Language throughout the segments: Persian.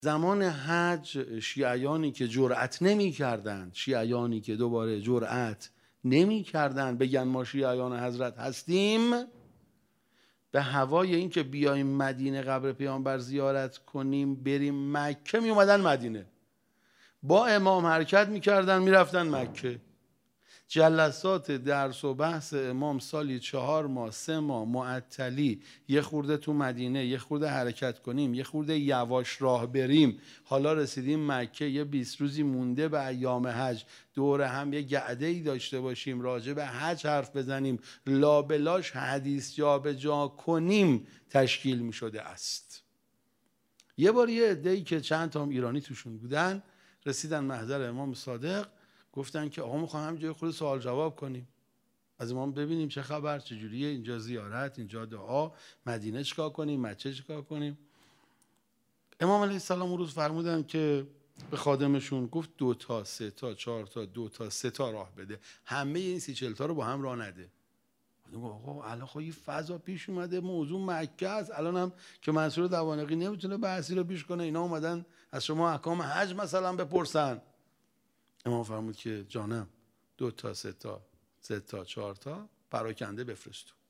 زمان حج شیعیانی که جرأت نمی کردن، شیعیانی که دوباره جرأت نمی کردن بگن ما شیعیان حضرت هستیم، به هوای این که بیایم مدینه قبر پیامبر زیارت کنیم بریم مکه می اومدن مدینه، با امام حرکت می کردن می رفتن مکه. جلسات درس و بحث امام سالی 4 ماه 3 ماه معطلی، یه خورده تو مدینه، یه خورده حرکت کنیم، یه خورده یواش راه بریم، حالا رسیدیم مکه، یه 20 روزی مونده به ایام حج، دوره هم یه گعده‌ای داشته باشیم راجع به حج حرف بزنیم، لابلاش حدیث جابجا کنیم، تشکیل می شده است. یه بار یه عده‌ای که چند تا ایرانی توشون بودن رسیدن محضر امام صادق، گفتن که آقا میخوایم همینجا خود سوال جواب کنیم از امام، ببینیم چه خبر، چجوریه اینجا زیارت، اینجا دعا، مدینه چیکار کنیم، مکه چیکار کنیم. امام علیه السلام اون روز فرمودن که به خادمشون گفت 2 تا 3 تا 4 تا 2 تا 3 تا راه بده، همه این 30-40 تا رو با هم راه نده. آقا الان خب یه فضا پیش اومده، موضوع مکه است، الان هم که منصور دوانقی نمیتونه بحثی رو پیش کنه، اینا اومدن از شما احکام حج مثلا بپرسن. امام فرمود که جانم 2 تا 3 تا 3 تا 4 تا پراکنده بفرست تو.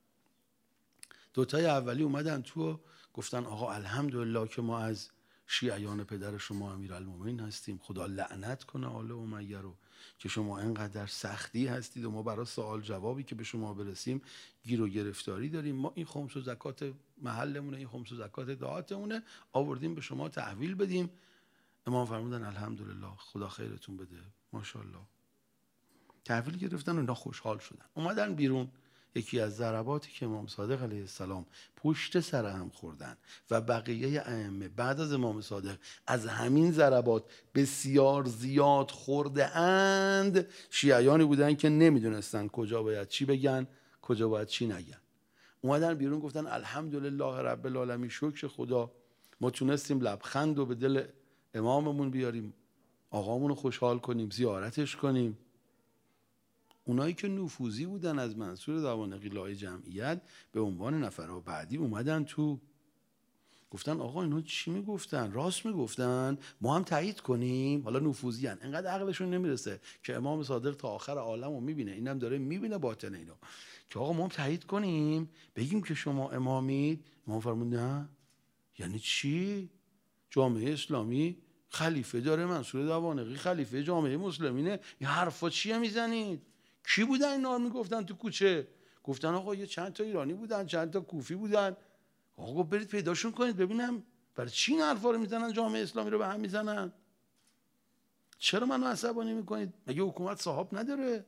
2 تای اولی اومدن تو و گفتن آقا الحمدلله که ما از شیعیان پدر شما امیرالمومنین هستیم، خدا لعنت کنه آل امیه رو که شما اینقدر سختی هستید و ما برای سوال جوابی که به شما برسیم گیر و گرفتاری داریم، ما این خمس و زکات محلمونه، این خمس و زکات دعاتمونه، آوردیم به شما تحویل بدیم. امام فرمودن الحمدلله خدا خیرتون بده، ماشاءالله. تحویل گرفتن و اینا خوشحال شدن، اومدن بیرون. یکی از ضرباتی که امام صادق علیه السلام پشت سر هم خوردن و بقیه ائمه بعد از امام صادق از همین ضربات بسیار زیاد خورده اند، شیعیانی بودن که نمیدونستن کجا باید چی بگن، کجا باید چی نگن. اومدن بیرون گفتن الحمدلله رب العالمین، شکر خدا ما تونستیم لبخند رو به دل اماممون بیاریم، آقامون رو خوشحال کنیم، زیارتش کنیم. اونایی که نفوذی بودن از منصور دوانقی لای جمعیت به عنوان نفرها بعدی اومدن تو، گفتن آقا اینا چی میگفتن، راست میگفتن، ما هم تایید کنیم. حالا نفوذی هن، انقدر عقلشون نمیرسه که امام صادق تا آخر عالم رو میبینه، اینم داره میبینه باطن اینا، که آقا ما هم تایید کنیم بگیم که شما امامید. امام فرمود نه. یعنی چی؟ جامعه اسلامی خلیفه داره، منصور دوانقی خلیفه جامعه مسلمینه، این حرفا چیه میزنید؟ کی بودن اینا میگفتن تو کوچه؟ گفتن آقا یه چند تا ایرانی بودن، چند تا کوفی بودن. آقا برید پیداشون کنید ببینم برای چی این حرفا رو میزنن، جامعه اسلامی رو به هم میزنن. چرا منو عصبانی میکنید؟ مگه حکومت صاحب نداره؟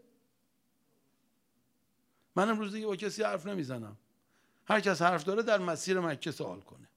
من امروز دیگه با کسی حرف نمیزنم، هر کس حرف داره در مسیر مکه سوال کنه.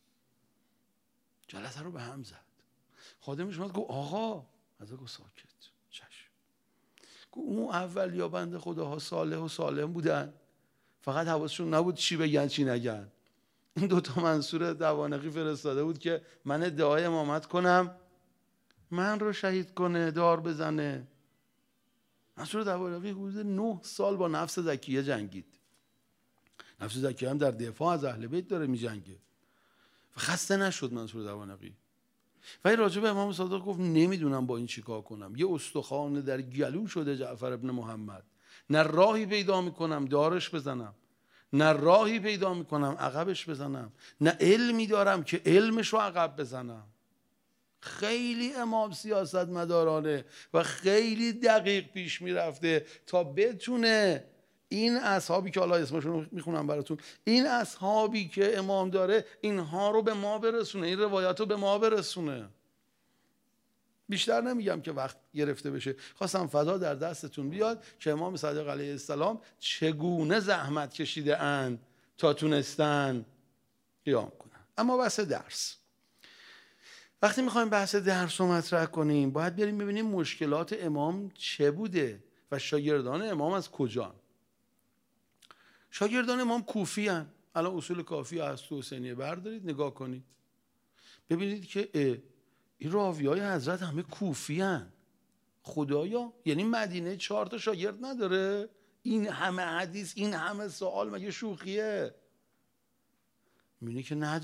جلسه رو به هم زد. خادمش اومد گفت آقا، از گفت ساکت، چشم. گفت اون اولیا بنده خداها صالح و سالم بودن، فقط حواسشون نبود چی بگن چی نگن. این 2 تا منصور دوانقی فرستاده بود که من ادعای امامت کنم، من رو شهید کنه، دار بزنه. منصور دوانقی حدود 9 سال با نفس زکیه جنگید. نفس زکیه هم در دفاع از اهل بیت داره میجنگه و خسته نشد منصور دوانقی. ولی راجع به امام صادق گفت نمیدونم با این چیکار کنم، یه استخوان در گلو شده جعفر ابن محمد، نه راهی پیدا میکنم دارش بزنم، نه راهی پیدا میکنم عقبش بزنم، نه علمی دارم که علمش رو عقب بزنم. خیلی امام سیاست مدارانه و خیلی دقیق پیش میرفته تا بتونه این اصحابی که حالا اسمشون رو میخونم براتون، این اصحابی که امام داره اینها رو به ما برسونه، این روایت رو به ما برسونه. بیشتر نمیگم که وقت گرفته بشه، خواستم فضا در دستتون بیاد که امام صادق علیه السلام چگونه زحمت کشیده اند تا تونستن قیام کنن. اما بحث درس، وقتی میخوایم بحث درس رو مطرح کنیم باید بریم ببینیم مشکلات امام چه بوده و شاگردان امام از کجان. شاگردان امام کوفی هن. الان اصول کافی از تو حسینیه بردارید نگاه کنید ببینید که این راوی های حضرت همه کوفی هن. خدایا، یعنی مدینه 4 تا شاگرد نداره؟ این همه حدیث، این همه سوال، مگه شوخیه؟ میبینی که نداره.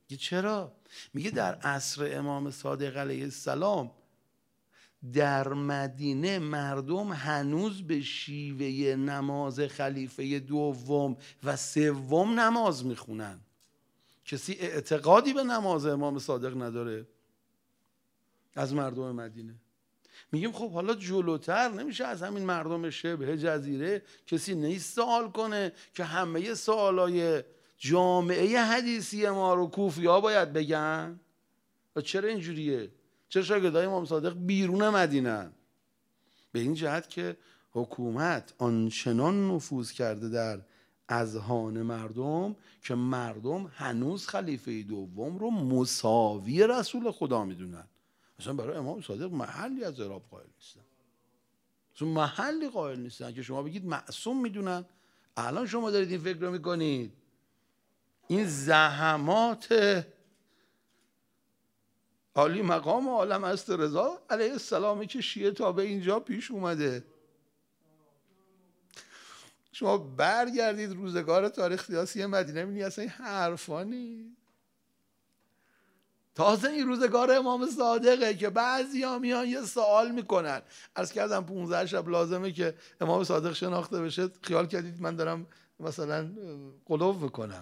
میگه چرا؟ میگه در عصر امام صادق علیه السلام در مدینه مردم هنوز به شیوه نماز خلیفه دوم و سوم نماز میخونن. کسی اعتقادی به نماز امام صادق نداره از مردم مدینه. میگیم خب حالا جلوتر نمیشه از همین مردم شبه جزیره کسی نیست سوال کنه که همه سوالای جامعه حدیثی ما رو کوفی ها باید بگن؟ و چرا اینجوریه؟ چرا شاگردای امام صادق بیرون مدینه؟ به این جهت که حکومت آنچنان نفوذ کرده در اذهان مردم که مردم هنوز خلیفه دوم رو مساوی رسول خدا میدونن. اصلا برای امام صادق محلی از اعراب قائل نیستن، اصلا محلی قائل نیستن که شما بگید معصوم میدونن. الان شما دارید این فکر رو میکنید. این زحمات عالی مقام عالم است رضا علیه السلامی که شیعه تا به اینجا پیش اومده. شما برگردید روزگار تاریخ سیاسی مدینه می‌بینید اصلا این حرفا نیست. تازه این روزگار امام صادقه که بعضیا میان یه سوال میکنن. عرض کردم 15 شب لازمه که امام صادق شناخته بشه. خیال کردید من دارم مثلا غلو میکنم.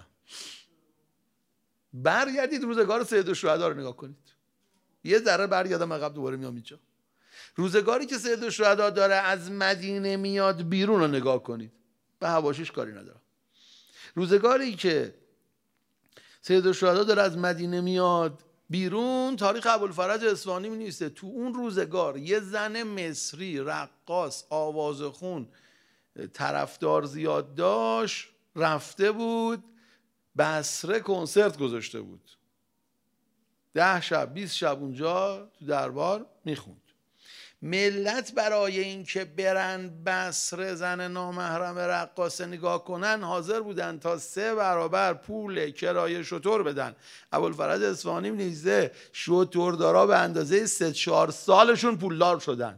برگردید روزگار سید الشهدا رو نگاه کنید. یه ذره برگردم عقب دوباره میام اینجا. روزگاری که سید الشهدا داره از مدینه میاد بیرون رو نگاه کنید. به حواشیش کاری ندارم. روزگاری که سید الشهدا داره از مدینه میاد بیرون، تاریخ ابوالفرج اصفهانی می نویسه تو اون روزگار یه زن مصری رقاص آوازخون طرفدار زیاد داشت، رفته بود بصره کنسرت گذاشته بود، 10 شب 20 شب اونجا تو دربار میخوند. ملت برای این که برن بصره زن نامحرم رقاصه نگاه کنن حاضر بودن تا 3 برابر پول کرایه شتر بدن. ابوالفرج اصفهانی می‌نویسه شتردارا به اندازه 3-4 سالشون پولدار شدن.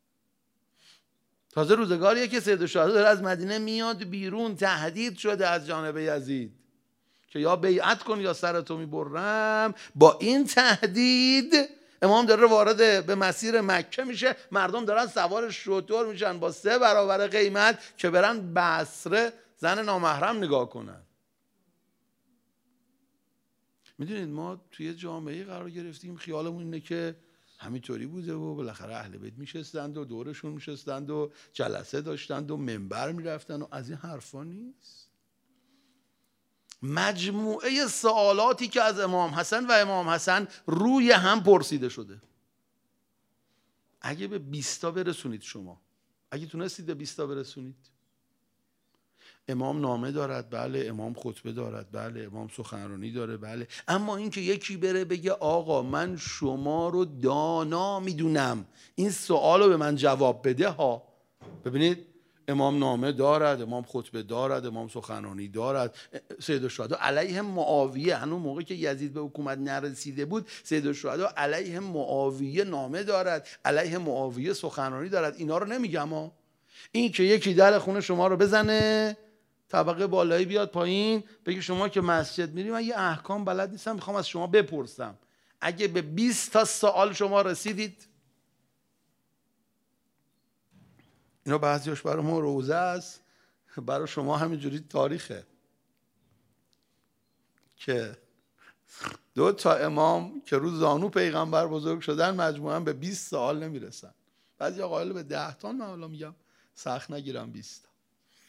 تازه روزگاریه که سید الشهدا داره از مدینه میاد بیرون، تهدید شده از جانب یزید که یا بیعت کن یا سرتو میبرم. با این تهدید امام داره وارد به مسیر مکه میشه، مردم دارن سوار شتر میشن با 3 برابر قیمت که برن بصره زن نامحرم نگاه کنن. میدونید ما توی جامعه قرار گرفتیم خیالمون اینه که همینطوری بوده و بالاخره اهل بیت میشستند و دورشون میشستند و جلسه داشتند و منبر میرفتن و از این حرفا نیست. مجموعه سوالاتی که از امام حسن و امام حسن روی هم پرسیده شده، اگه به 20 تا برسونید، شما اگه تونستید به 20 تا برسونید. امام نامه دارد، بله. امام خطبه دارد، بله. امام سخنرانی داره، بله. اما اینکه یکی بره بگه آقا من شما رو دانا میدونم، این سوال رو به من جواب بده ها. ببینید امام نامه دارد، امام خطبه دارد، امام سخنرانی دارد. سید الشهدا علیه معاویه، هنوز موقعی که یزید به حکومت نرسیده بود، سید الشهدا علیه معاویه نامه دارد، علیه معاویه سخنرانی دارد. اینا رو نمیگم ها. این که یکی در خونه شما رو بزنه، طبقه بالایی بیاد پایین، بگه شما که مسجد میری من یه احکام بلد نیستم میخوام از شما بپرسم، اگه به 20 تا سوال شما رسیدید، اینا بعضیش برای ما روزه است، برای شما همینجوری تاریخه که 2 تا امام که روز زانو پیغمبر بزرگ شدن مجموعاً به 20 سوال نمیرسن. بعضی قائل به 10 تا، من حالا میگم سخت نگیرم 20 تا.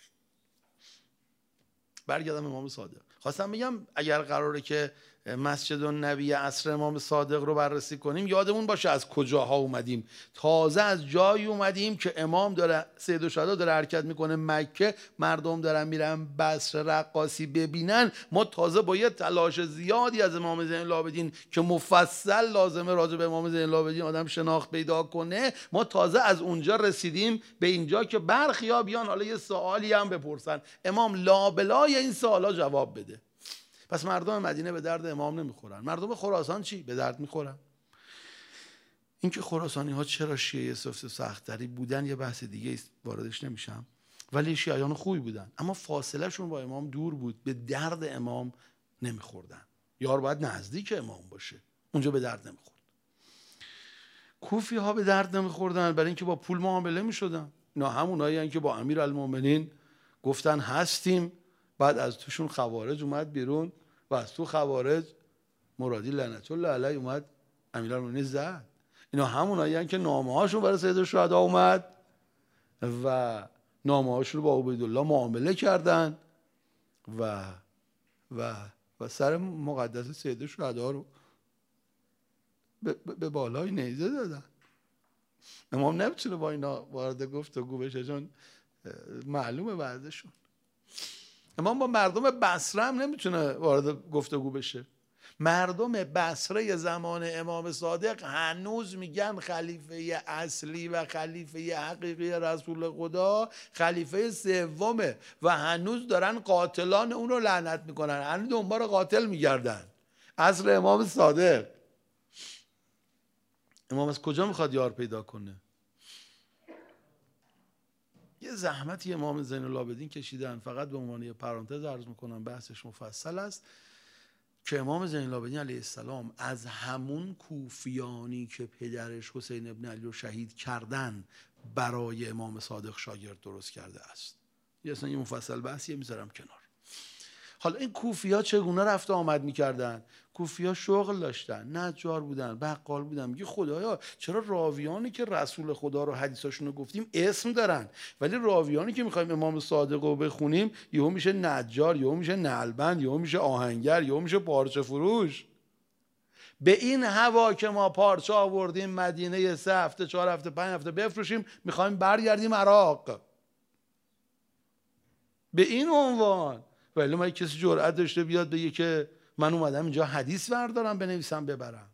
برگردم امام صادق. خواستم بگم اگر قراره که مسجد النبی عصر امام صادق رو بررسی کنیم، یادمون باشه از کجاها اومدیم. تازه از جایی اومدیم که امام داره، سید الشهدا داره حرکت میکنه مکه، مردم دارن میرن بصره رقاصی ببینن. ما تازه با یه تلاش زیادی از امام زین العابدین که مفصل لازمه راجع به امام زین العابدین آدم شناخت پیدا کنه، ما تازه از اونجا رسیدیم به اینجا که برخیا بیان حالا یه سوالی هم بپرسن، امام لابلای این سوالا جواب بده. پس مردم مدینه به درد امام نمیخورن. مردم خراسان چی؟ به درد میخورن. اینکه خراسانی ها چرا شیعه سخت‌تری بودن یه بحث دیگه است، واردش نمیشم. ولی شیعیان خوبی بودن، اما فاصله شون با امام دور بود، به درد امام نمیخوردن. یار باید نزدیک امام باشه، اونجا به درد نمیخورد. کوفی ها به درد نمیخوردن برای اینکه با پول معامله میشدن. اینا همونایی که با امیرالمومنین گفتن هستیم، بعد از توشون خوارج اومد بیرون و از تو خوارج مرادی لعنت الله علیه اومد امیرالمومنین زد. اینا همونایی که نامه هاشون برای سید الشهدا اومد و نامه هاشون رو با عبیدالله معامله کردن و سر مقدس سید الشهدا رو به بالای نیزه دادن. امام نمیتونه با اینا وارد گفتگو بشه چون معلومه وضعشون. امام با مردم بصره هم نمیتونه وارد گفتگو بشه. مردم بصره زمان امام صادق هنوز میگن خلیفه اصلی و خلیفه حقیقی رسول خدا خلیفه سومه و هنوز دارن قاتلان اون رو لعنت میکنن، هنوز دنبال قاتل میگردن. عصر امام صادق. امام از کجا میخواد یار پیدا کنه؟ یه زحمتی امام زین العابدین کشیدن. فقط به عنوان یه پرانتز عرض میکنم، بحثش مفصل است، که امام زین العابدین علیه السلام از همون کوفیانی که پدرش حسین ابن علی رو شهید کردن برای امام صادق شاگرد درست کرده است. اصلا یه مفصل بحثیه میذارم کنار. حالا این کوفیا چگونه رفت آمد میکردن؟ کوفیا شغل داشتن، نجار بودن، بقال بودن. میگه خدایا چرا راویانی که رسول خدا رو حدیثاشون رو گفتیم اسم دارن، ولی راویانی که میخوایم امام صادق رو بخونیم یهو میشه نجار، یهو میشه نعلبند، یهو میشه آهنگر، یهو میشه پارچه فروش. به این هوا که ما پارچه آوردیم مدینه 3 هفته 4 هفته 5 هفته بفروشیم، میخوایم برگردیم عراق. به این عنوان. ولی ما کسی جرأت داشته بیاد بگه که من اومدم اینجا حدیث بردارم بنویسم ببرم؟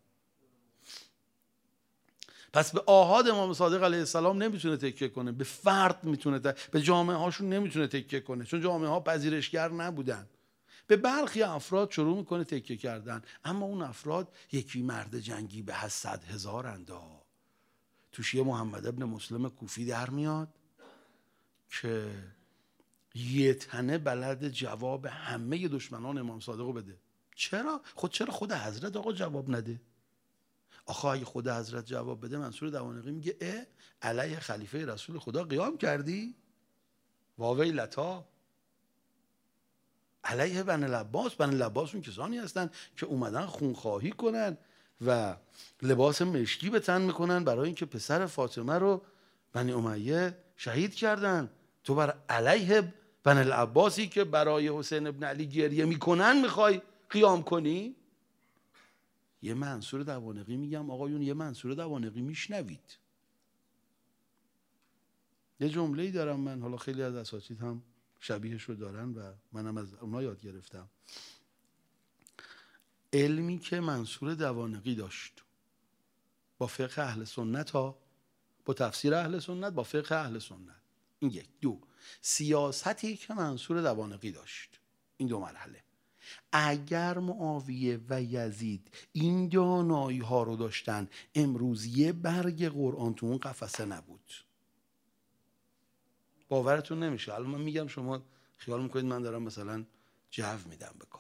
پس به آحاد امام صادق علیه السلام نمیتونه تکیه کنه، به فرد میتونه، به جامعه هاشون نمیتونه تکیه کنه، چون جامعه ها پذیرشگر نبودن. به برخی افراد شروع میکنه تکیه کردن، اما اون افراد یکی مرد جنگی به 100,000 اندا. توش یه محمد ابن مسلم کوفی در میاد که یه تنه بلد جواب همه دشمنان امام صادق رو بده. چرا خود حضرت آقا جواب نده؟ آخه اگه خود حضرت جواب بده، منصور دوانقی میگه علیه خلیفه رسول خدا قیام کردی؟ واویلتا. علیه بنی العباس. بنی العباس اون کسانی هستن که اومدن خونخواهی کنن و لباس مشکی به تن میکنن برای اینکه پسر فاطمه رو بنی امیه شهید کردن. تو بر علیه بنی العباسی که برای حسین ابن علی گریه میکنن میخوای قیام کنی؟ یه منصور دوانقی میگم آقایون، یه منصور دوانقی میشنوید. یه جمله‌ای دارم من، حالا خیلی از اساتید هم شبیهش رو دارن و منم از اونا یاد گرفتم. علمی که منصور دوانقی داشت با فقه اهل سنت ها، با تفسیر اهل سنت، با فقه اهل سنت، این یک. دو، سیاستی که منصور دوانقی داشت. این دو مرحله. اگر معاویه و یزید این دانایی ها رو داشتن، امروز یه برگ قرآن تو اون قفسه نبود. باورتون نمیشه. الان من میگم شما خیال میکنید من دارم مثلا جو میدم به کار.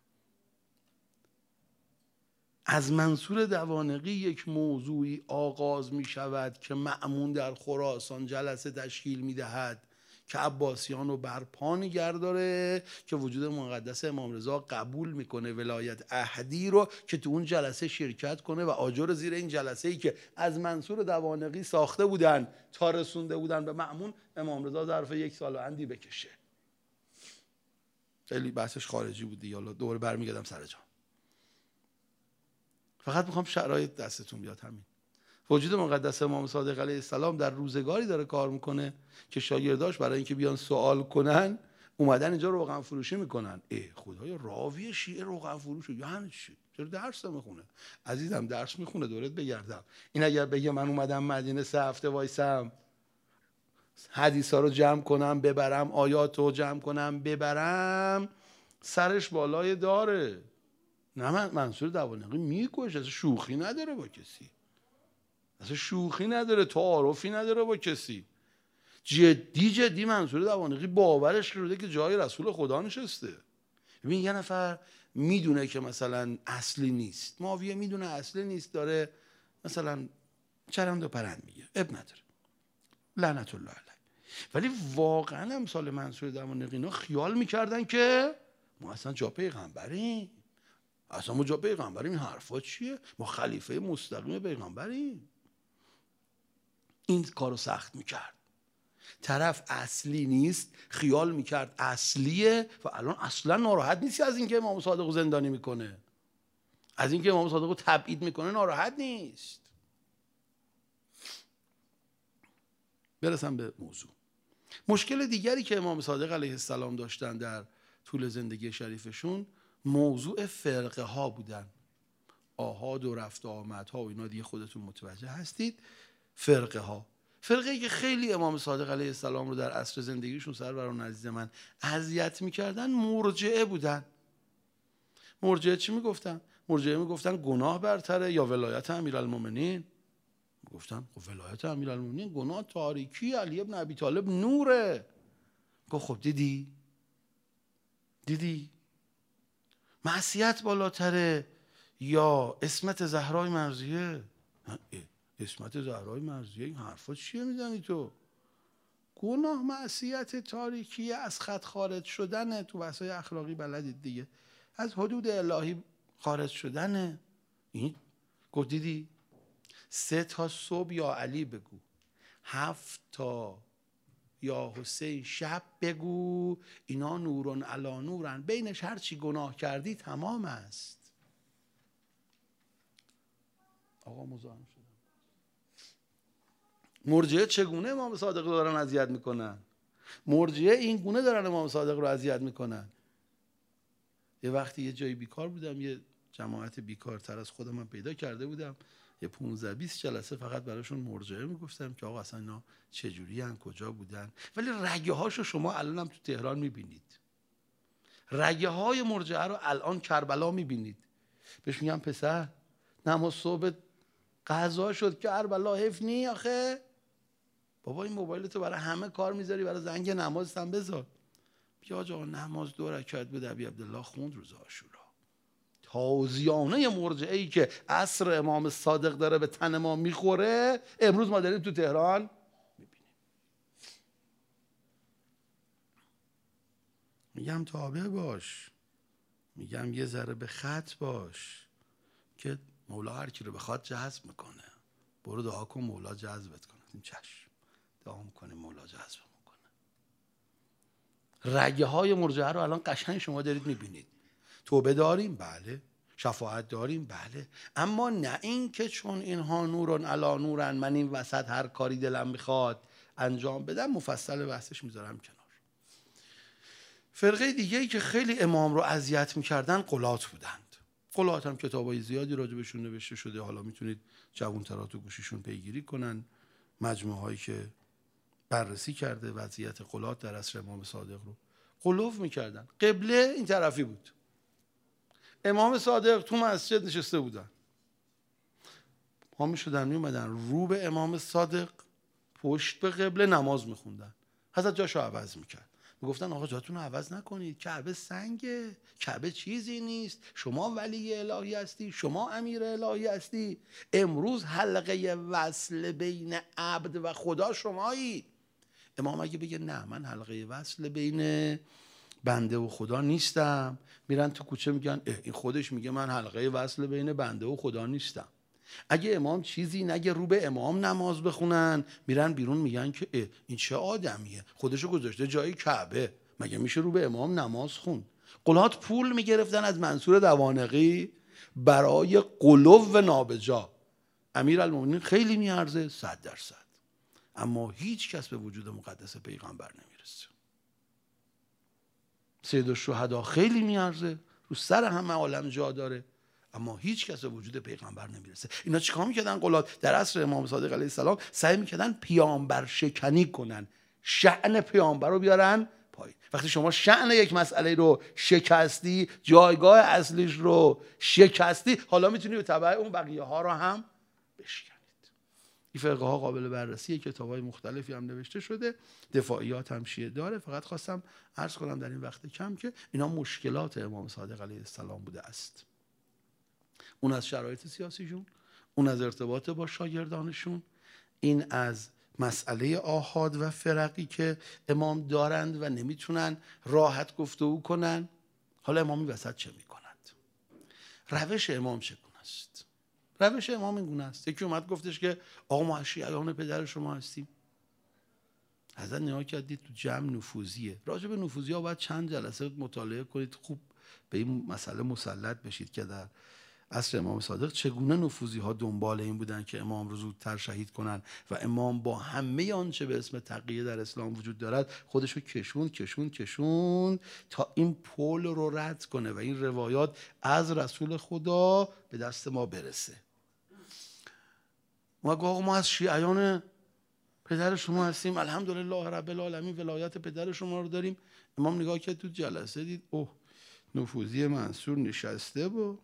از منصور دوانقی یک موضوعی آغاز میشود که مأمون در خراسان جلسه تشکیل میدهد که عباسیان رو برپا نگه داره، که وجود مقدس امام رضا قبول میکنه ولایت احدی رو که تو اون جلسه شرکت کنه و آجر زیر این جلسه ای که از منصور دوانقی ساخته بودن تا رسونده بودن به مأمون، امام رضا ظرف 1 سال و اندی بکشه. خیلی بحثش خارجی بود دیگه، حالا دوباره برمیگردم سر جا. فقط میخوام شرایط دستتون بیاد. همین وجود مقدس امام صادق علیه السلام در روزگاری داره کار میکنه که شاگرداش برای اینکه بیان سوال کنن اومدن اینجا روغن فروشی میکنن. خدایا راوی شیعه روغن فروش یعنی چی؟ چرا درس میخونه؟ عزیزم درس میخونه دورت بگردم. این اگر بگه من اومدم مدینه 3 هفته وایسم حدیثا رو جمع کنم ببرم، آیات رو جمع کنم ببرم، سرش بالای داره. نه، منصور دوانقی میکشه، اصلا شوخی نداره با کسی، اصلا شوخی نداره، تعارفی نداره با کسی. جدی منصور دوانقی باورش کرده که جای رسول خدا نشسته. ببین یه نفر میدونه که مثلا اصلی نیست، معاویه میدونه اصلی نیست، داره مثلا چرند و پرند میگه، اب نداره، لعنت الله علیه. ولی واقعا امثال منصور دمانقی اینا خیال میکردن که ما اصلا جا پیغمبریم، اصلا ما جا پیغمبریم، این حرفا چیه؟ ما خلیفه مستقیم پیغمبریم. این کارو سخت میکرد. طرف اصلی نیست، خیال میکرد اصلیه و الان اصلا ناراحت نیستی از اینکه امام صادق رو زندانی میکنه، از اینکه امام صادق رو تبعید میکنه ناراحت نیست. برسم به موضوع. مشکل دیگری که امام صادق علیه السلام داشتن در طول زندگی شریفشون موضوع فرقه ها بودن. آحاد و رفت و آمدها و اینا دیگه خودتون متوجه هستید. فرقه ها، فرقه‌ای که خیلی امام صادق علیه السلام رو در عصر زندگیشون سروران عزیز من اذیت میکردن، مرجعه بودن. مرجعه چی میگفتن؟ مرجعه میگفتن گناه برتره یا ولایت امیرالمومنین. گفتن خب ولایت امیرالمومنین گناه تاریکی، علی ابن ابی طالب نوره. گفت خب دیدی معصیت بالاتره یا عصمت زهرای مرضیه؟ عصمت زهرای مرضیه، این حرفا چیه میزنی تو؟ گناه معصیت تاریکی، از خط خارج شدنه، تو بحثای اخلاقی بلدید دیگه، از حدود الهی خارج شدنه. این گفت دیدی 3 تا صبح یا علی بگو، 7 تا یا حسین شب بگو، اینا نورون علا نورن، بینش هر چی گناه کردی تمام است. آقا مزاحم شدم. مرجعه چگونه امام صادق رو دارن اذیت میکنن؟ مرجعه این گونه دارن امام صادق رو اذیت میکنن. یه وقتی یه جایی بیکار بودم، یه جماعت بیکارتر از خودم من پیدا کرده بودم، یه 15-20 جلسه فقط براشون مرجعه میگفتم که آقا اصلا اینا چجوری هن، کجا بودن. ولی رگه هاشو شما الان هم تو تهران میبینید، رگه های مرجعه رو الان کربلا میبینید. بهش میگم پسر نماز صبح قضا شد کربلا، حیف نی آخه؟ بابا این موبایلتو برای همه کار میذاری، برای زنگ نمازت هم بذار. بیا جا نماز 2 رکعت بود ابی عبدالله خوند روز عاشورا. تازیانه مرجعه ای که عصر امام صادق داره به تن ما میخوره، امروز ما داریم تو تهران میبینیم. میگم تابع باش، میگم یه ذره به خط باش که مولا هر کی رو بخواد جذب میکنه. برو دعا کن مولا جذبت کنه. این چشم دعا میکنه مولا جذب میکنه. رگه های مرجعه رو الان قشنگ شما دارید میبینید. توبه داریم بله، شفاعت داریم بله، اما نه این که چون اینها نورن علا نورن من این وسط هر کاری دلم میخواد انجام بدم. مفصل بحثش میذارم کنار. فرقه دیگه ای که خیلی امام رو اذیت میکردن قلات بودند. قلات هم کتابای زیادی راجبشون نوشته شده، حالا میتونید جوان‌ترا تو گوشیشون پیگیری کنن. مجموعه هایی که بررسی کرده وضعیت قلات در عصر امام صادق رو. قلوف میکردن. قبله این طرفی بود، امام صادق تو مسجد نشسته بودن، پا میشدن میومدن رو به امام صادق، پشت به قبله نماز میخوندن. حضرت جاشو عوض میکرد، میگفتن آقا جاتون رو عوض نکنید، کعبه سنگه، کعبه چیزی نیست، شما ولی الهی هستی، شما امیر الهی هستی، امروز حلقه وصل بین عبد و خدا شمایی. امام اگه بگه نه من حلقه وصل بین بنده و خدا نیستم، میرن تو کوچه میگن این خودش میگه من حلقه وصل بین بنده و خدا نیستم. اگه امام چیزی نگه رو به امام نماز بخونن، میرن بیرون میگن که این چه آدمیه، خودشو گذاشته جای کعبه، مگه میشه رو به امام نماز خون؟ قلات پول میگرفتن از منصور دوانقی برای قلو و نابجا. امیرالمومنین خیلی میارزه 100%، اما هیچ کس به وجود مقدس پیغمبر نمیرسه. سید الشهدا خیلی میارزه، رو سر همه عالم جا داره، اما هیچ کس به وجود پیغمبر نمیرسه. اینا چیکار میکردن قلات در عصر امام صادق علیه السلام؟ سعی میکردن پیامبر شکنی کنن، شأن پیامبر رو بیارن پایین. وقتی شما شأن یک مسئله رو شکستی، جایگاه اصلیش رو شکستی، حالا میتونی به تبع اون بقیه ها رو هم بشکنید. این فرقه ها قابل بررسی، کتاب‌های مختلفی هم نوشته شده، دفاعیات هم شیعه داره. فقط خواستم عرض کنم در این وقت کم که اینا مشکلات امام صادق علیه السلام بوده است. اون از شرایط سیاسیشون، اون از ارتباط با شاگردانشون، این از مسئله آحاد و فرقی که امام دارند و نمیتونن راحت گفتگو کنن. حالا امام این وسط چه میکند؟ روش امام چگونه است؟ روش امام این گونه است. یکی اومد گفتش که آقا ما شیعیان پدر شما هستیم. حضرت نگاه کردید تو جمع نفوذیه. راجع به نفوذی ها باید چند جلسه مطالعه کنید، خوب به این مسئله مسلط بشید که در عصر امام صادق چگونه نفوذی ها دنبال این بودن که امام رو زودتر شهید کنن و امام با همه آنچه به اسم تقیه در اسلام وجود دارد خودش رو کشون تا این پول رو رد کنه و این روایات از رسول خدا به دست ما برسه. ما گفت ما از شیعیان پدر شما هستیم، الحمدلله رب العالمین ولایت پدر شما رو داریم. امام نگاه کرد تو جلسه، دید اوه نفوذی منصور نشسته بود.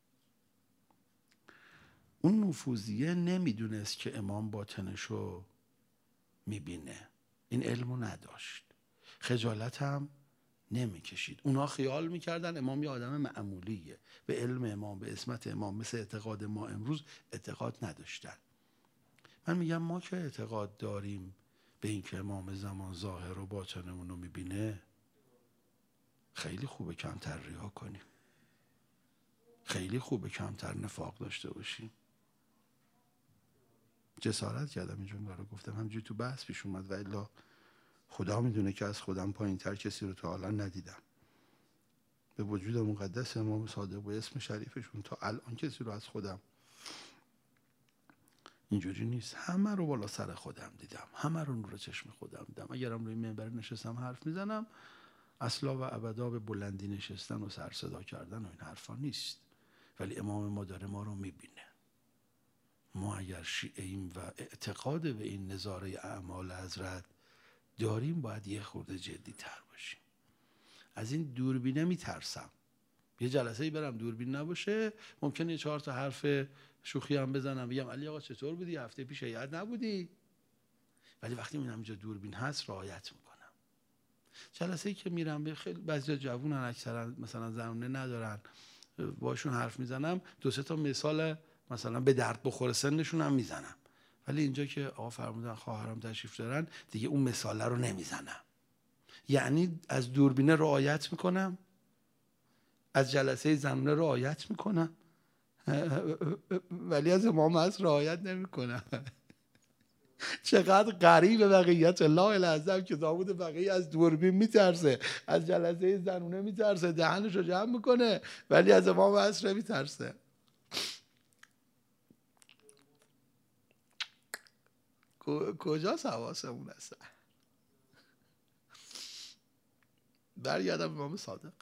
اون نفوذیه نمیدونست که امام باطنشو میبینه، این علمو نداشت، خجالت هم نمیکشید. اونا خیال میکردن امام یه آدم معمولیه، به علم امام، به عصمت امام مثل اعتقاد ما امروز اعتقاد نداشتن. من میگم ما که اعتقاد داریم به این که امام زمان ظاهر و باطنمون رو میبینه، خیلی خوبه کمتر ریا کنیم، خیلی خوبه کمتر نفاق داشته باشیم. جسارت کردم این جمله رو گفتم، همینجوری تو بحث پیش اومد و الا خدا میدونه که از خودم پایین تر کسی رو تا حالا ندیدم. به وجود مقدس امام صادق و اسم شریفشون تا الان کسی رو از خودم اینجوری نیست. همه رو بالا سر خودم دیدم، همه رو نور چشم خودم دیدم. اگرم روی منبر نشستم حرف میزنم، اصلا و ابدا به بلندی نشستن و سر صدا کردن و این حرفا نیست. ولی امام ما داره ما رو میبینه. ما اگر شیعه‌ایم و اعتقاد به این نظاره اعمال حضرت داریم، باید یه خورده جدی تر باشیم. از این دوربینه میترسم. یه جلسه‌ای برم دوربین نباشه، ممکنه 4 تا حرف شوخی هم بزنم، بگم علی آقا چطور بودی؟ هفته پیش هیئت نبودی؟ ولی وقتی میبینم اینجا دوربین هست رعایت میکنم. جلسه‌ای که میرم به خیلی بعضیا جوونن، اکثرا مثلا زنونه ندارن، باشون حرف میزنم، 2-3 تا مثال مثلا به درد بخوره سنشون هم میزنم. ولی اینجا که آقا فرمودن خواهرام تشریف دارن، دیگه اون مثاله رو نمیزنم. یعنی از دوربینه رعایت میکنم، از جلسه زنونه رعایت میکنم، ولی از امام هست رعایت نمیکنم. چقدر غریبه بقیت الله العظم که داوود بقیه از دوربین میترسه، از جلسه زنونه میترسه، دهنش رو جمع میکنه، ولی از امام هست نمیترسه. کجاست حواسمون هست؟ برگردم امام صادق.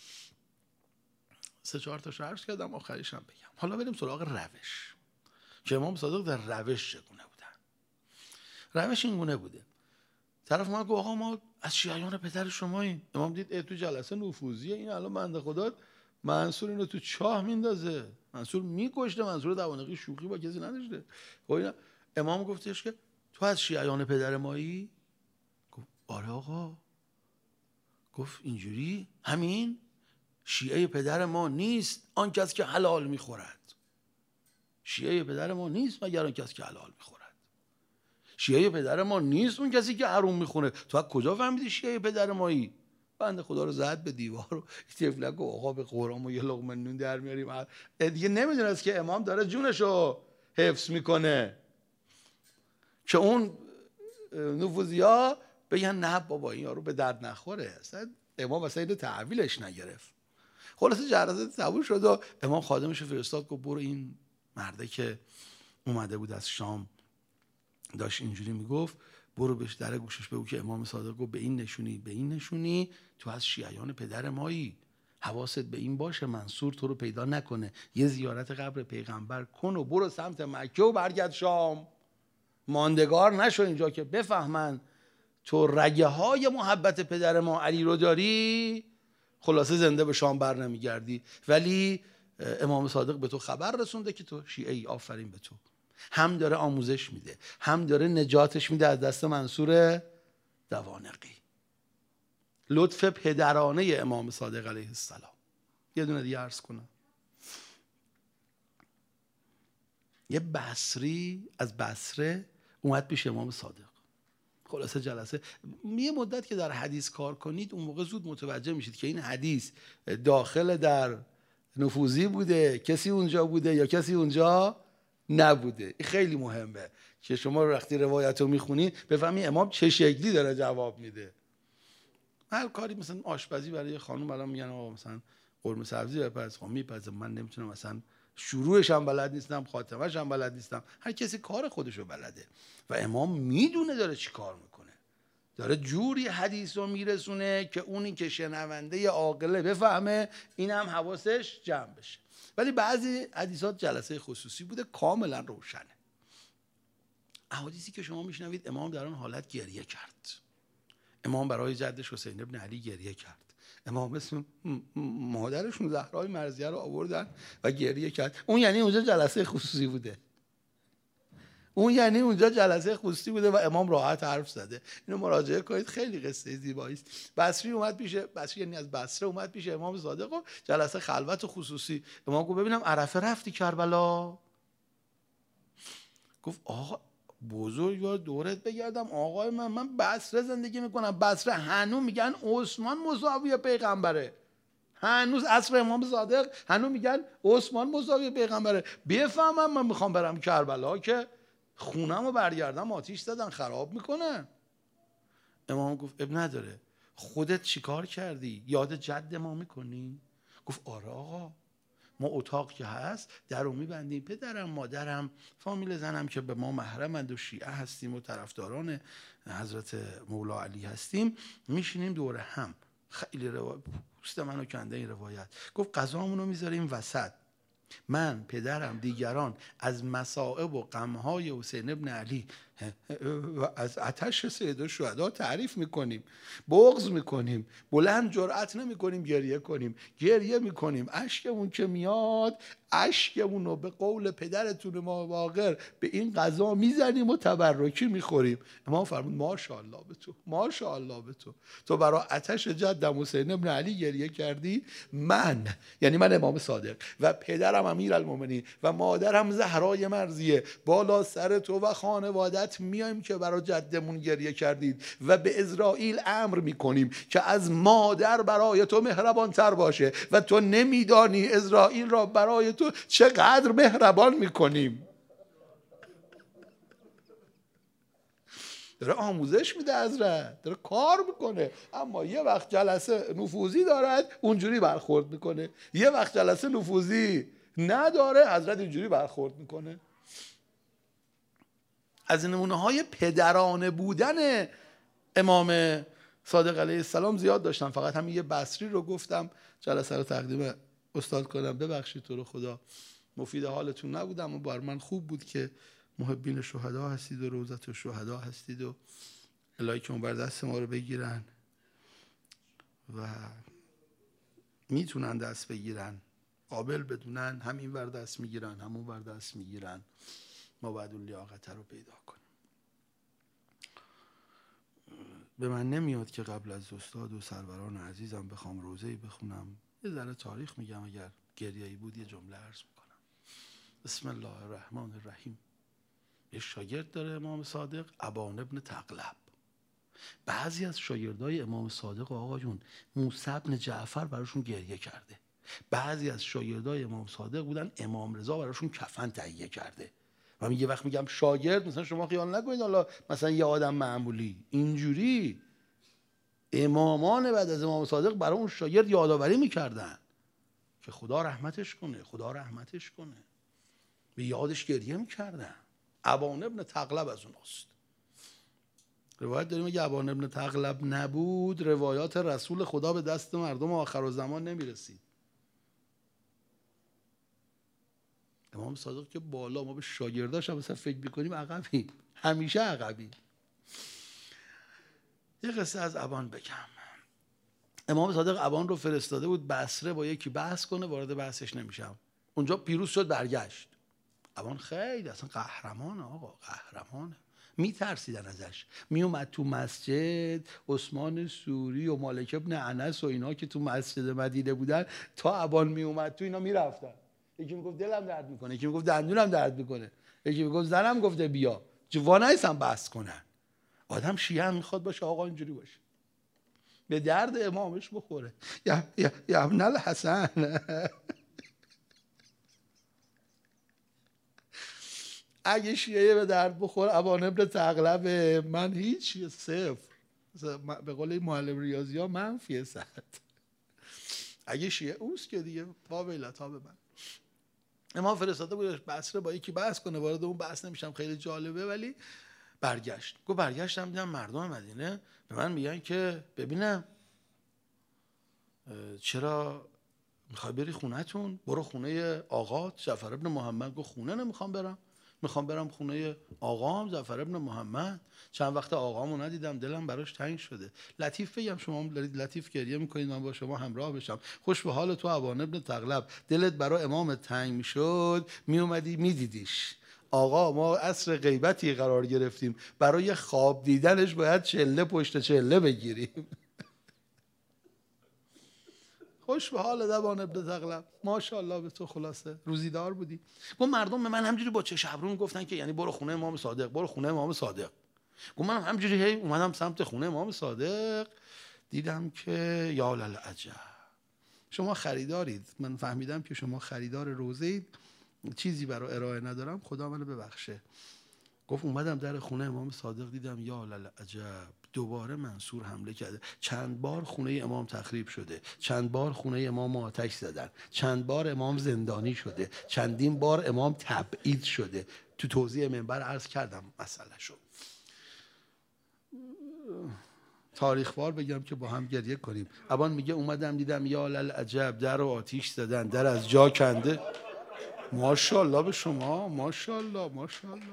3-4 تا عرض کردم، آخریش هم بگم. حالا بریم سراغ روش که امام صادق در روش چگونه بودن. روش این گونه بوده. طرف ما گفت آقا ما از شیعیان پدر شماییم. امام دید تو جلسه نفوذیه، این الان بنده خدا منصور اینو تو چاه میندازه، منصور میکشته، منصور دوانقی شوخی با کسی نداشته. امام گفتش که تو از شیعیان پدر مایی؟ گفت آره آقا. گفت اینجوری همین شیعه پدر ما نیست آن کس که حلال میخورد. شیعه پدر ما نیست مگر آن کس که حلال میخورد. شیعه پدر ما نیست اون کسی که حرام میخونه. تو از کجا فهمیدی شیعه پدر مایی؟ بنده خدا رو زد به دیوار و تفلک و آقا به قرآن و یه لقمه نون در میاریم. دیگه نمیدونست که امام داره جونشو حفظ میکنه که اون نفوذیا بگن نه بابا این یارو به درد نخوره. اصلا امام اصلا اینو تحویلش نگرفت. خلاصه جلسه تموم شد و امام خادمش فرستاد گفت برو این مرده که اومده بود از شام داشت اینجوری میگفت، برو بهش در گوشش بگو که امام صادق گفت به این نشونی تو از شیعیان پدر مایی، حواست به این باشه منصور تو رو پیدا نکنه، یه زیارت قبر پیغمبر کن و برو سمت مکه و برگرد شام، ماندگار نشو اینجا که بفهمن تو رگه های محبت پدر ما علی رو داری، خلاصه زنده به شام بر نمیگردی. ولی امام صادق به تو خبر رسونده که تو شیعه ای، آفرین به تو. هم داره آموزش میده، هم داره نجاتش میده از دست منصور دوانقی. لطف پدرانه امام صادق علیه السلام. یه دونه دیگه عرض کنم. یه بصری از بصره اومد پیش امام صادق. خلاصه جلسه یه مدت که در حدیث کار کنید اون موقع زود متوجه میشید که این حدیث داخل در نفوذی بوده، کسی اونجا بوده یا کسی اونجا نبوده. این خیلی مهمه که شما وقتی روایت رو میخونید بفهمی امام چه شکلی داره جواب میده. هر کاری مثلا آشپزی برای خانم الان میگن آقا مثلا قرمه سبزی بپز، خب میپزه، من نمیتونم مثلا شروعش هم بلد نیستم، خاتمش هم بلد نیستم. هر کسی کار خودشو بلده و امام میدونه داره چی کار میکنه، داره جوری حدیث رو میرسونه که اونی که شنونده عاقله بفهمه، این هم حواسش جمع بشه. ولی بعضی حدیثات جلسه خصوصی بوده کاملا روشنه. احادیثی که شما میشنوید امام در آن حالت گریه کرد. امام برای جدش حسین ابن علی گریه کرد. امام اسم مادرشون زهرای مرضیه رو آوردن و گریه کرد. اون یعنی اونجا جلسه خصوصی بوده. اون یعنی اونجا جلسه خصوصی بوده و امام راحت حرف زده. اینو مراجعه کنید، خیلی قصه زیبایی است. بصری اومد پیش، بصری یعنی از بصره اومد پیش امام صادق و جلسه خلوت خصوصی. امام گفت ببینم عرفه رفتی کربلا؟ گفت آقا بزرگوار دورت بگردم آقای من بصره زندگی میکنم. بصره هنوز میگن عثمان مساوی پیغمبره. هنوز عصر امام صادق هنوز میگن عثمان مساوی پیغمبره. بفهمم من میخوام برم کربلا که خونم رو برگردم آتیش زدن خراب میکنن. امام گفت اب نداره، خودت چیکار کردی؟ یاد جد ما میکنی؟ گفت آره آقا، ما اتاق که هست در رو میبندیم، پدرم مادرم فامیل زنم که به ما محرمند و شیعه هستیم و طرفداران حضرت مولا علی هستیم، میشینیم دور هم. خیلی پوست منو کنده این روایت. گفت غذامون رو میذاریم وسط، من پدرم دیگران از مصائب و غمهای حسین ابن علی و از آتش سید الشهدا تعریف میکنیم، بغض میکنیم، بلند جرأت نمیکنیم گریه کنیم. گریه میکنیم، اشکمون که میاد اشکمون رو به قول پدرتون ما باقر به این غذا میزنیم و تبرکی میخوریم. امام فرمود ماشاءالله به تو، ماشاءالله به تو، تو برای آتش جدم حسین ابن علی گریه کردی. من یعنی من امام صادق و پدرم امیرالمومنین و مادرم زهرای مرضیه بالا سر تو و خانوادت میایم که برای جدمون گریه کردید و به اسرائیل امر میکنیم که از مادر برای تو مهربان تر باشه و تو نمیدانی اسرائیل را برای تو چقدر مهربان میکنیم. داره آموزش میده، حضرت داره کار میکنه. اما یه وقت جلسه نفوذی دارد اونجوری برخورد میکنه، یه وقت جلسه نفوذی نداره حضرت اینجوری برخورد میکنه. از نمونه های پدرانه بودن امام صادق علیه السلام زیاد داشتم، فقط همین یه بصری رو گفتم جلسه رو تقدیم استاد کنم. ببخشید تو رو خدا مفید حالتون نبودم و بر من خوب بود که محبین شهدا هستید و روضت و شهدا هستید و الهی که اون بر دست ما رو بگیرن و میتونن دست بگیرن، قابل بدونن، هم این ور دست میگیرن هم اون ور دست میگیرن. ما باید اون لیاقت رو پیدا کنیم. به من نمیاد که قبل از استاد و سروران عزیزم بخوام روزه‌ای بخونم. یه ذره تاریخ میگم، اگر گریه‌ای بود یه جمله عرض میکنم. بسم الله الرحمن الرحیم. یه شاگرد داره امام صادق، ابان ابن تغلب. بعضی از شاگردای امام صادق آقا جون موسی بن جعفر براشون گریه کرده. بعضی از شاگردای امام صادق بودن امام رضا براشون کفن تهیه کرده. و من یه وقت میگم شاگرد، مثلا شما خیال نکنید حالا مثلا یه آدم معمولی، اینجوری امامان بعد از امام صادق برای اون شاگرد یادآوری میکردن که خدا رحمتش کنه، خدا رحمتش کنه، به یادش گریه میکردن. ابان ابن تغلب از اوناست. روایت داریم اگه ابان ابن تغلب نبود روایات رسول خدا به دست مردم آخرالزمان نمیرسید. امام صادق که بالا، ما به شاگرداش هم مثلا فکر میکنیم عقبیم، همیشه عقبیم. یه قصه از ابان بگم. امام صادق ابان رو فرستاده بود بصره با یکی بحث کنه، وارد بحثش نمیشم. اونجا پیروز شد برگشت. ابان خیلی اصلا قهرمانه آقا، قهرمانه. میترسیدن ازش. میومد تو مسجد، عثمان سوری و مالک ابن انس و اینا که تو مسجد مدینه بودن، تا ابان میومد تو اینا میرفتن. یکی میگفت دلم درد میکنه، یکی میگفت دندونم درد میکنه، یکی میگفت زنم گفته بیا. جوان نیستن بحث کنن. آدم شیعه هم میخواد باشه آقا اینجوری باشه، به درد امامش بخوره. یا ابن الحسن اگه شیعه به درد بخور ابان ابن تغلب، من هیچ، صفر. به قول معلم ریاضی ها منفی 100. اگه شیعه اوست که دیگه واویلتا به من. امام فرستاده بود بصره با یکی بحث کنه، وارد اون بحث نمیشم، خیلی جالبه. ولی برگشت، گفت برگشتم دیدم مردم مدینه به من میگن که ببینم چرا میخوای بری خونه‌تون؟ برو خونه آقات جعفر ابن محمد. گفت خونه نمیخوام برم، میخوام برم خونه آقام جعفر ابن محمد. چند وقت آقامو ندیدم، دلم براش تنگ شده. لطیف بگم شما دارید لطیف گریه میکنید، من با شما همراه بشم. خوش به حال تو ابان ابن تغلب، دلت برای امام تنگ میشد میومدی میدیدیش. آقا ما عصر غیبتی قرار گرفتیم، برای خواب دیدنش باید چله پشت چله بگیریم. خوش به حال ابان ابن تغلب، ماشاءالله به تو. خلاصه روزیدار بودی. گفت مردم به من همجوری با چش ابرو میگفتن که یعنی برو خونه امام صادق، برو خونه امام صادق. گفت من همجوری هی اومدم سمت خونه امام صادق، دیدم که یا للعجب، شما خریدارید. من فهمیدم که شما خریدار روزه اید، چیزی برای ارائه ندارم، خدا منو ببخشه. گفت اومدم در خونه امام صادق دیدم یا للعجب، دوباره منصور حمله کرده. چند بار خونه امام تخریب شده، چند بار خونه امام آتش زدن، چند بار امام زندانی شده، چندین بار امام تبعید شده. تو توضیح منبر عرض کردم مسئله شو. تاریخوار بگم که با هم گریه کنیم. ابان میگه اومدم دیدم یا للعجب، در رو آتیش زدن، در از جا کنده. ماشاءالله به شما، ماشاءالله ماشاءالله.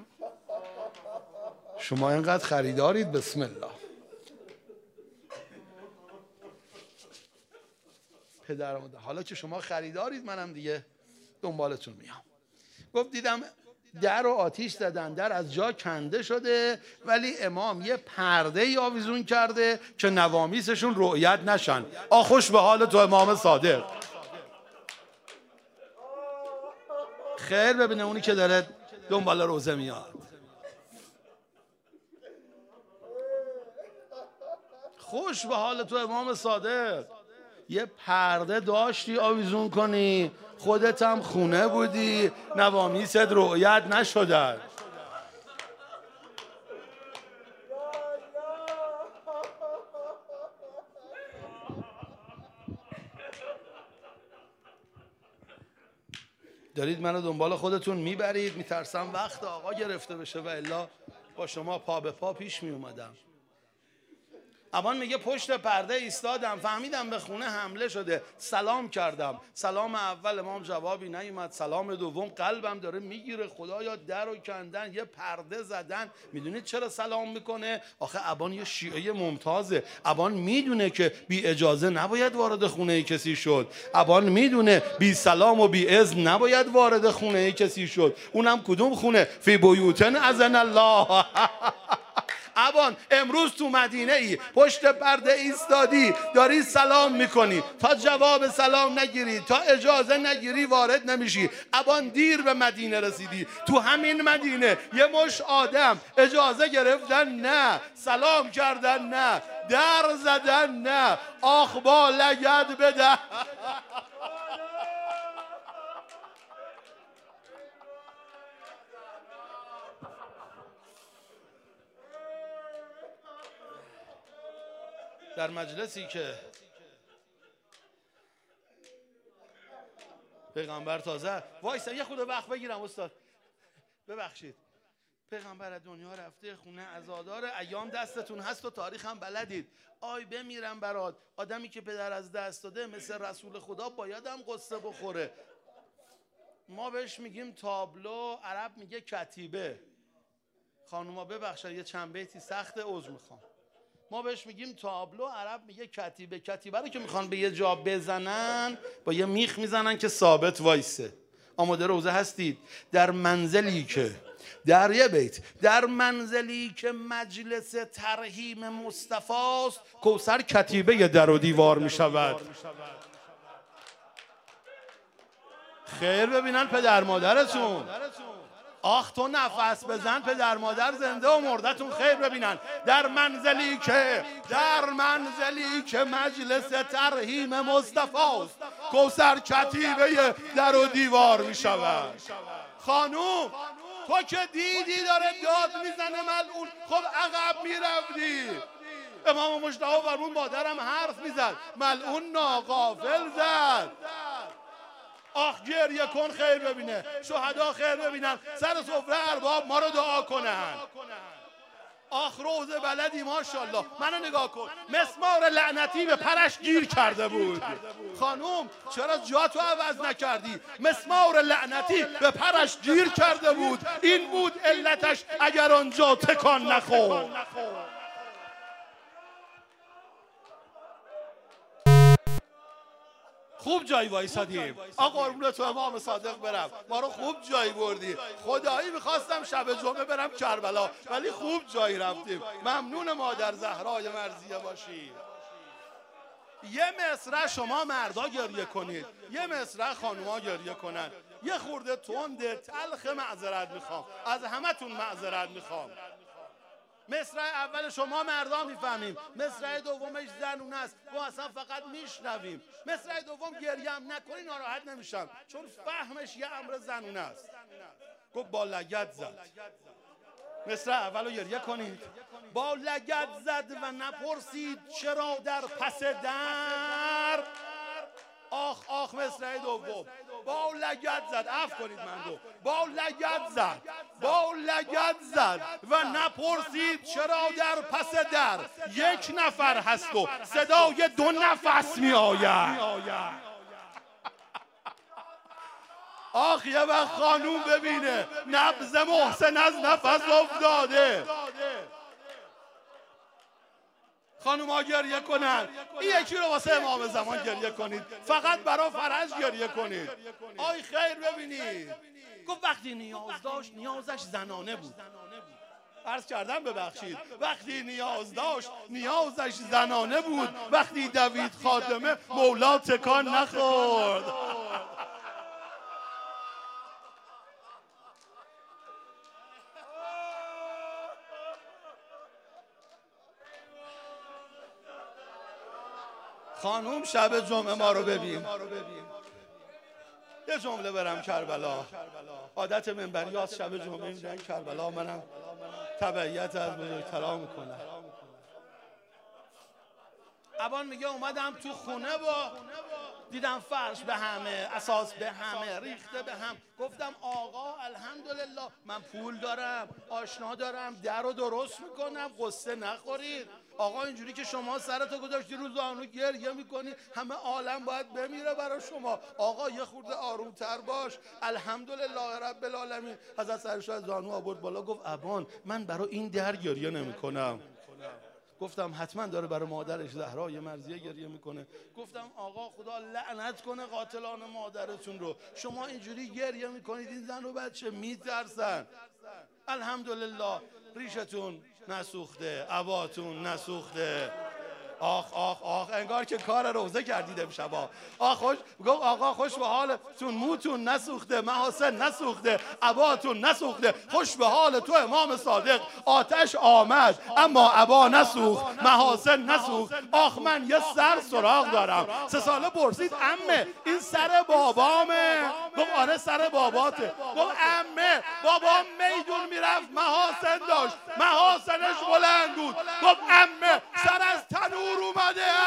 شما اینقدر خریدارید، بسم الله. پدرم، حالا که شما خریدارید منم دیگه دنبالتون میام. گفت دیدم در رو آتیش زدن، در از جا کنده شده، ولی امام یه پرده ای آویزون کرده که نوامیسشون رؤیت نشن. خوش به حال تو امام صادق. خیر ببینه اونی که داره دنبال روزه میاد. خوش به حال تو امام صادق، یه پرده داشتی آویزون کنی، خودت هم خونه بودی، نوامیست رؤیت نشدن. دارید منو دنبال خودتون میبرید، میترسم وقت آقا گرفته بشه و الا با شما پا به پا پیش میومدم. ابان میگه پشت پرده ایستادم، فهمیدم به خونه حمله شده، سلام کردم. سلام اول امام جوابی نیومد، سلام دوم قلبم داره میگیره، خدایا در رو کندن، یه پرده زدن. میدونید چرا سلام میکنه؟ آخه ابان یه شیعه ممتازه. ابان میدونه که بی اجازه نباید وارد خونه کسی شد. ابان میدونه بی سلام و بی اذن نباید وارد خونه کسی شد. اونم کدوم خونه؟ فی بیوتن اذن الله. ابان امروز تو مدینه ای پشت پرده ایستادی، داری سلام میکنی، تا جواب سلام نگیری، تا اجازه نگیری وارد نمیشی. ابان دیر به مدینه رسیدی. تو همین مدینه یه مش آدم اجازه گرفتن نه، سلام کردن نه، در زدن نه، آخ با لگد بده. در مجلسی که پیغمبر تازه وایسا، یه خود وقت بگیرم استاد ببخشید. پیغمبر از دنیا رفته، خونه عزادار، ایام دستتون هست و تاریخ هم بلدید. آی بمیرم برات. آدمی که پدر از دست داده مثل رسول خدا باید هم قصه بخوره. ما بهش میگیم تابلو، عرب میگه کتیبه. خانوما ببخشید یه چند بیتی سخت، عذر میخوام. ما بهش میگیم تابلو، عرب میگه کتیبه. کتیبه رو که میخوان به یه جا بزنن با یه میخ میزنن که ثابت وایسه. آماده روزه هستید؟ در منزلی که در یه بیت، در منزلی که مجلس ترحیم مصطفی است، کوثر کتیبه در و دیوار می شود. خیر ببینن پدر مادرتون. آخ تو نفس بزن پدر مادر زنده و مردتون خیر ببینن. در منزلی که مجلس ترحیم مصطفی است، کوثر کتیبه در و دیوار می شود. خانوم تو که دیدی داره داد میزنه ملعون، خب عقب میرفتی. امام مجتبی فرمود مادرم حرف میزد، ملعون ناغافل زد. آخ گریه کن خیر ببینه، شهدا خیر ببینن، سر سفره ارباب ما رو دعا کنن. آخ روزه بلدی ماشاءالله. منو نگاه کن، مسمار لعنتی به پرش گیر کرده بود. خانوم چرا جا تو عوض نکردی؟ مسمار لعنتی به پرش گیر کرده بود، این بود علتش اگر آنجا تکان نخورد. خوب جایی وایسادیم. آقا قربون تو امام صادق برم، ما رو خوب جایی بردی. خدایی میخواستم شب جمعه برم کربلا، ولی خوب جایی رفتیم. ممنون مادر زهرای مرضیه باشی. یه مصرع شما مردا گریه کنید، یه مصرع خانوما گریه کنن. یه خورده تنده تلخ معذرت میخوام، از همتون معذرت میخوام. مصرع اول شما مردا میفهمیم، مصرع دومش زنونه است، ما اصلا فقط میشنویم. مصرع دوم گریه هم نکنی ناراحت نمیشم، چون فهمش یه امر زنونه است. گفت با لگد زد. مصرع اولو گریه کنید. با لگد زد و نپرسید چرا در پس در. آخ آخ مصرع دوم با لگد زد، عفو کنید من گفت با لگد زد و نپرسید چرا در پس در یک نفر هست و صدای دو نفس می آید. آخ یه وقت خانوم ببینه نبض محسن از نفس افتاده. خانوم ها گریه کنن. این یکی رو واسه امام زمان گریه کنید، فقط برای فرج گریه کنید. آی خیر ببینید. گفت وقتی نیاز داشت نیازش زنانه بود. عرض کردم ببخشید، وقتی نیاز داشت نیازش زنانه بود. وقتی دوید خاتمه مولا تکان نخورد. خانوم شب جمعه ما رو ببین. یه جمله برم کربلا. عادت منبریات شب جمعه میرن کربلا، منم تبعیت از بزرگترا میکنم. ابان میگه اومدم تو خونه با دیدم فرش به همه، اساس به همه، ریخته به هم. گفتم آقا الحمدلله من پول دارم، آشنا دارم، در رو درست میکنم، قصه نخورید. آقا اینجوری که شما سرتو گذاشتی رو زانو گریه میکنی، همه عالم باید بمیره برای شما. آقا یه خورده آرومتر باش. الحمدلله رب العالمین. حضرت سرشو زانو آورد بالا، گفت ابان من برای این در گریه نمیکنم. گفتم حتما داره برای مادرش زهرای مرضیه گریه میکنه. گفتم آقا خدا لعنت کنه قاتلان مادرتون رو، شما اینجوری گریه میکنید این زن و بچه میترسن. الحمدلله ریشتون نسوخته، عباتون نسوخته. آخ آخ آخ انگار که کار روزه کردید امشبا. آخ خوش گفت آقا خوش به حالتون، موتون نسوخته، محاسن نسوخته، عباتون نسوخته، خوش به حال تو امام صادق. آتش آمد اما عبا نسوخت، محاسن نسوخت. آخ من یه سر سراغ دارم. 3 ساله پرسید عمه این سر بابامه؟ گفت آره سر باباته. گفت عمه بابام میدون میرفت محاسن داشت، محاسنش بلند بود. گفت عمه سر از تنور اومده